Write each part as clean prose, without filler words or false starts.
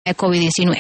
COVID-19.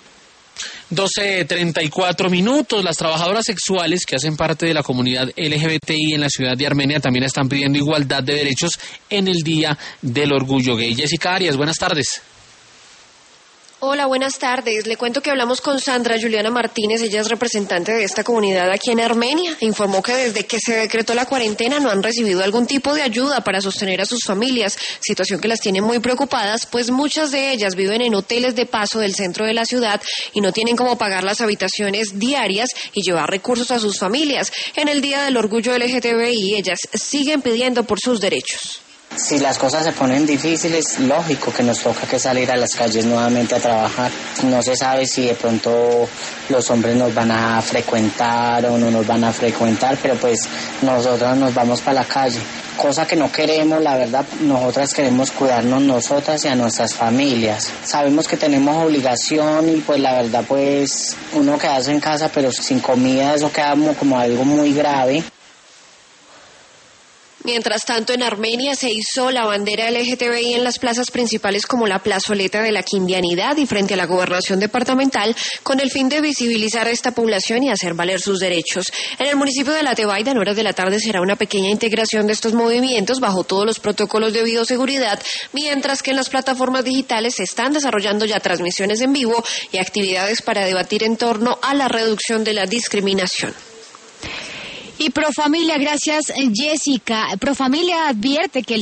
12:34. Las trabajadoras sexuales que hacen parte de la comunidad LGBTI en la ciudad de Armenia también están pidiendo igualdad de derechos en el Día del Orgullo Gay. Jessica Arias, buenas tardes. Hola, buenas tardes. Le cuento que hablamos con Sandra Juliana Martínez, ella es representante de esta comunidad aquí en Armenia. Informó que desde que se decretó la cuarentena no han recibido algún tipo de ayuda para sostener a sus familias, situación que las tiene muy preocupadas, pues muchas de ellas viven en hoteles de paso del centro de la ciudad y no tienen cómo pagar las habitaciones diarias y llevar recursos a sus familias. En el Día del Orgullo LGTBI, ellas siguen pidiendo por sus derechos. Si las cosas se ponen difíciles, lógico que nos toca que salir a las calles nuevamente a trabajar. No se sabe si de pronto los hombres nos van a frecuentar o no nos van a frecuentar, pero pues nosotras nos vamos para la calle. Cosa que no queremos, la verdad, nosotras queremos cuidarnos nosotras y a nuestras familias. Sabemos que tenemos obligación y pues la verdad pues uno quedarse en casa pero sin comida, eso queda como algo muy grave. Mientras tanto, en Armenia se izó la bandera LGTBI en las plazas principales como la plazoleta de la Quindianidad y frente a la gobernación departamental con el fin de visibilizar a esta población y hacer valer sus derechos. En el municipio de La Tebaida, en horas de la tarde, será una pequeña integración de estos movimientos bajo todos los protocolos de bioseguridad, mientras que en las plataformas digitales se están desarrollando ya transmisiones en vivo y actividades para debatir en torno a la reducción de la discriminación. Y Profamilia, gracias Jessica. Profamilia advierte que el